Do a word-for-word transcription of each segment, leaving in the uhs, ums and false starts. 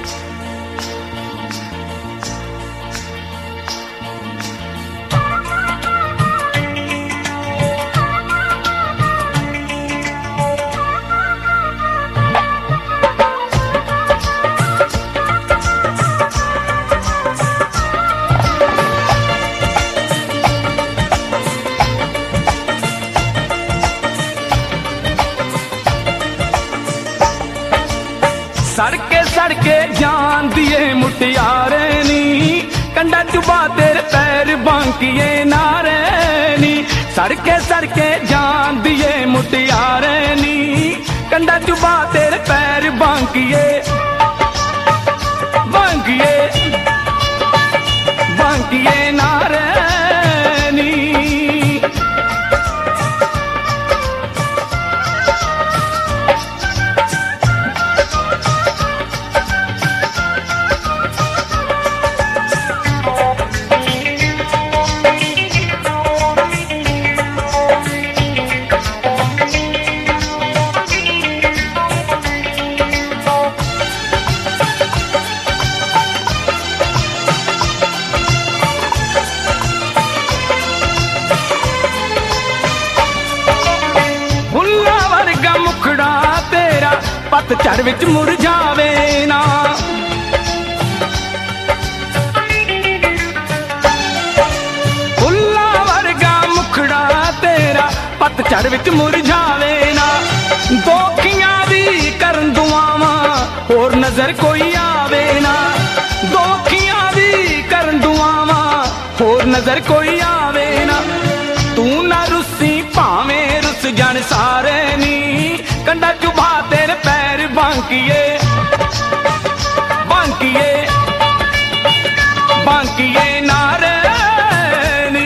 सड़के सड़के जान दिए मुटियारे नी, कंडा चुबा तेरे पैर बांकिए नारे नी। सड़के सड़के जान दिए मुटियारे नी, कंडा चुबा तेरे पैर बांकिए बांकिए बांकिए नारे नी। पतझड़ विच मुरझावे ना, फुल्ला वर्गा मुखड़ा तेरा पतझड़ विच मुरझावे ना। दोखियां दी करन दुआवां होर नजर कोई आवे ना, दोखियां दी करन दुआवां होर नजर कोई आवे ना। तू ना रुसी भावें रुस जान सारे नी, कंडा चुभा तेरे पैर बांकिए बांकिए बांकिए नारे नी।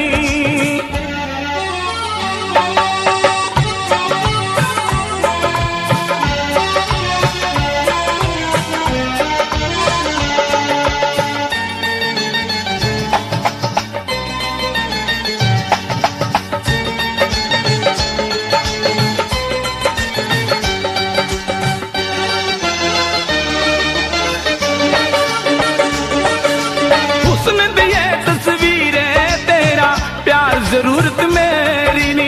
जरूरत मेरी नी,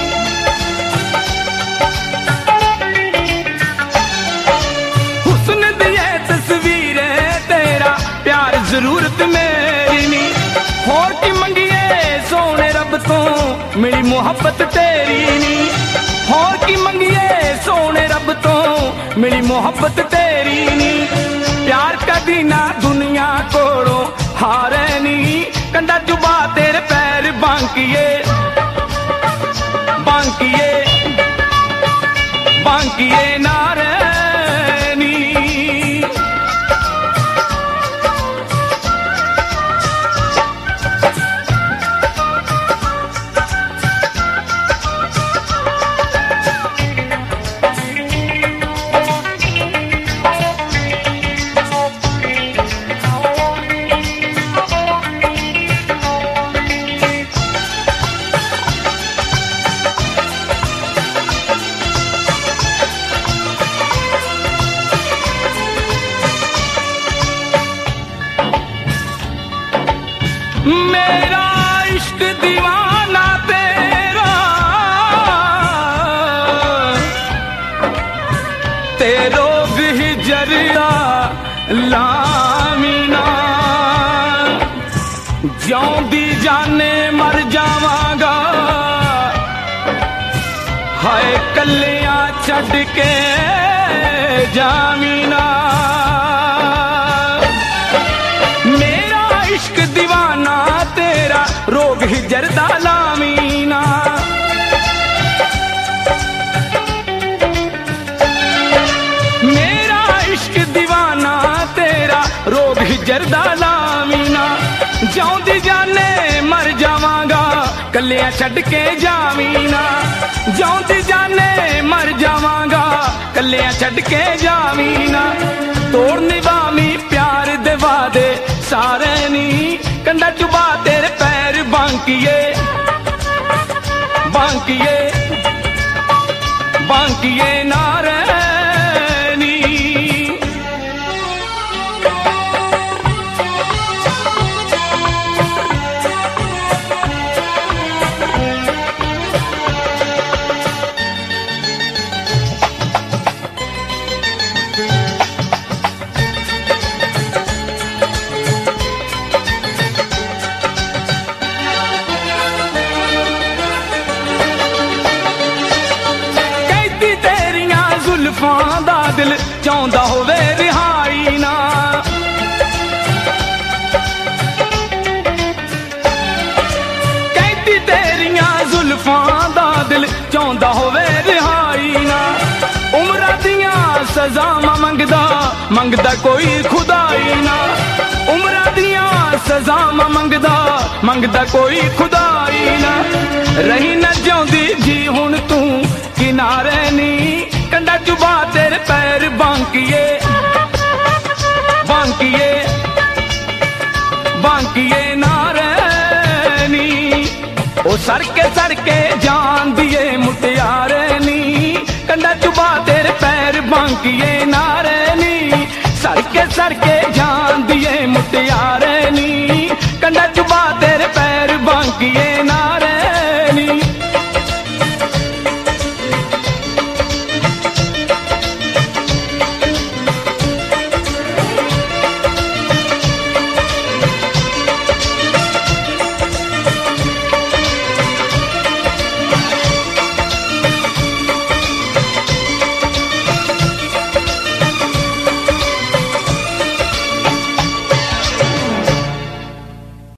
हुस्न दिए तस्वीरें तेरा प्यार जरूरत मेरी नी। होर की मंगिए सोने रब तो मिली मोहब्बत तेरी नी, होर की मंगिए सोने रब तो मिली मोहब्बत तेरी नी। प्यार कदी ना दुनिया कोड़ो हारे नी, कंडा चुबा तेरे पैर बांकिए बांकिए बांकिए नारे नी। मेरा इश्क दीवाना तेरा, तेरो भी जरिया लामीना। ज्यों दी जाने मर जावांगा, हाय कलियां छड़ के जामीना। इश्क दीवाना तेरा रोग ही जरदा लामीना। मेरा इश्क दीवाना तेरा रोग ही जरदा लामीना। ज्यों दी जाने मर जावांगा, कलियां छड़ के जामीना। ज्यों दी जाने मर जावांगा, कलियां छड़ के जामीना। तोड़ निभावी प्यार दे वादे सारे नी, कंडा चुबा तेरे पैर बांकिए बांकिए बांकिए नारे नी। सजावां मंगदा मंगदा कोई खुदाई ना उमरां दियां सजावां मंगदा मंगदा कोई खुदाई ना रही न जिउंदी जी हुण तू किनारे नी कंडा चुबा तेरे पैर बांकिए बांकिए बांकिए नारैनी ओ सड़के सड़के जान दिए मुटियारे नी कंडा चुबा तेरे पैर बांकिए नारैनी सड़के सड़के जान